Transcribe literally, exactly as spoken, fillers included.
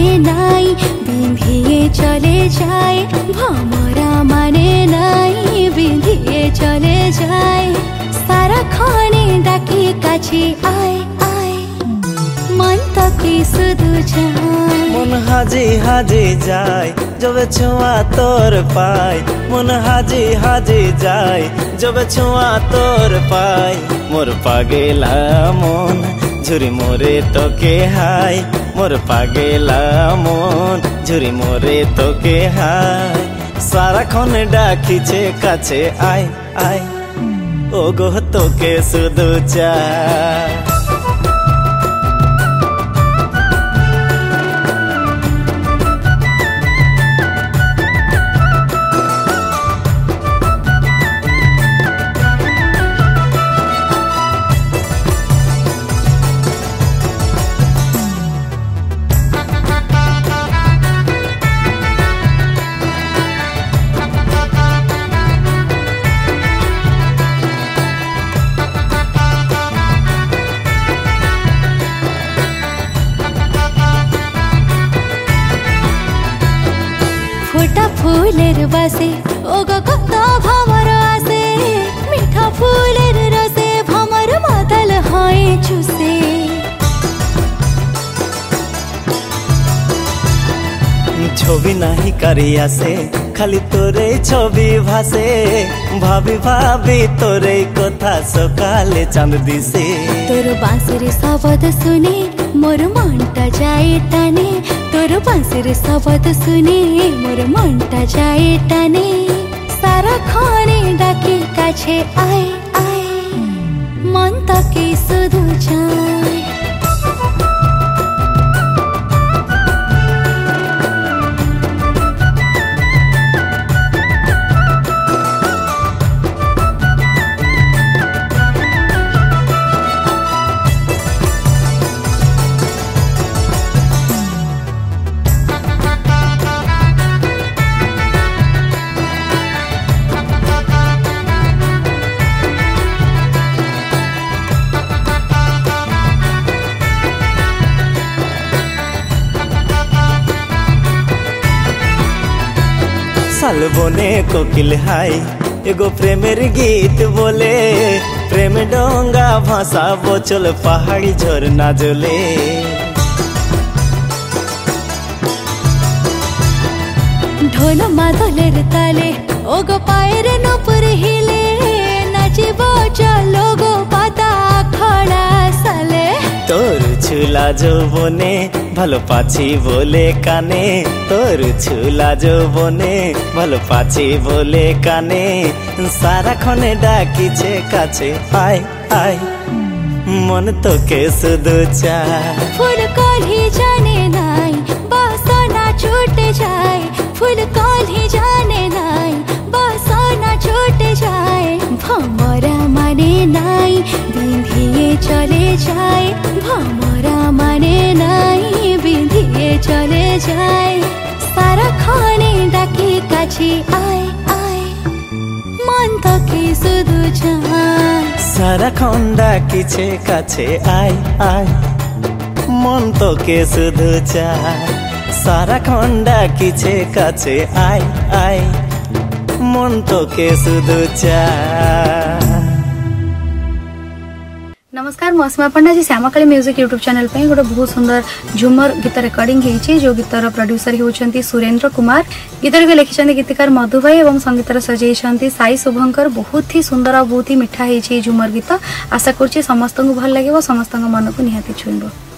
माने नाई बिंधिए चले जाए भमरा माने नाई बिंधिए चले जाए सारा खाने डाके काछे आए आए मन तके सुधु जाए मन हाजी हाजी जाए जब छुआ तोर पाए मन हाजी हाजी जाए जब छुआ तोर पाए मोर पागेला मन झुरी मोरे तोके हाय मोर पागेला मन झुरी मोरे तोके हाय सारा खन डाकिछे काछे आय आय ओगो तोके सुधु चाय फोटा फूलेर बासे ओगो कत भमर आसे मिठा फूलेर रसे भमर मातल हए चुसे छवि नाही करिया से खाली तोरे छवि भासे भाभी भाभी तोरे कथा सकाले चांद दिसे तोर बांसुरी शब्द सुने मोर मनटा जाए टाने तोर बांसुरी शब्द सुने मोर मनटा जाए टाने सारा खाने डाके काछे आए आए मन तके सुधु जाए साल बने कोकिल हाय एगो प्रेमेर गीत बोले प्रेम डोंगा भाषा बोचल पहाड़ी झरना जले ढोल मादलेर ताले ओगो पाएर नपुर हिले नाचिबो चलो गो पाता खड़ा साले तोर छुला যৌবনে ভালো পাছি বলে কানে তোর ছুলা যৌবনে ভালো পাছি বলে কানে সারাক্ষণে ডাকিছে কাছে আয় আয় মন তোকে শুধু চায় ফুল কলি জানে নাই বাসনা ছুটে যায় ফুল কলি জানে নাই বাসনা ছুটে যায় ভমরা মানে নাই বিঁধিয়ে চলে যায় ভমরা মানে নাই বিঁধিয়ে চলে যায় সারা খানে ডাকে কাছে আয় আয় মন তোকে শুধু চায় সারাক্ষণ ডাকিছে কাছে আয় আয় মন তোকে শুধু চায় সারাক্ষণ ডাকিছে কাছে আয় আয় মন তোকে শুধু চায়। नमस्कार Mausama Panda ji Shyamakali music YouTube channel पे गोटे बहुत सुंदर झुमर गीत रेकर्डिंग होती जो गीतर प्रोड्यूसर होती सुरेंद्र कुमार गीतर को लिखिं गीतकार मधु भाई और संगीतर सजाई साई शुभंकर बहुत ही सुंदर और बहुत ही मिठा है झुमर गीत आशा करुँच समस्त को भल लगे समस्त मन को निहाती छुईब।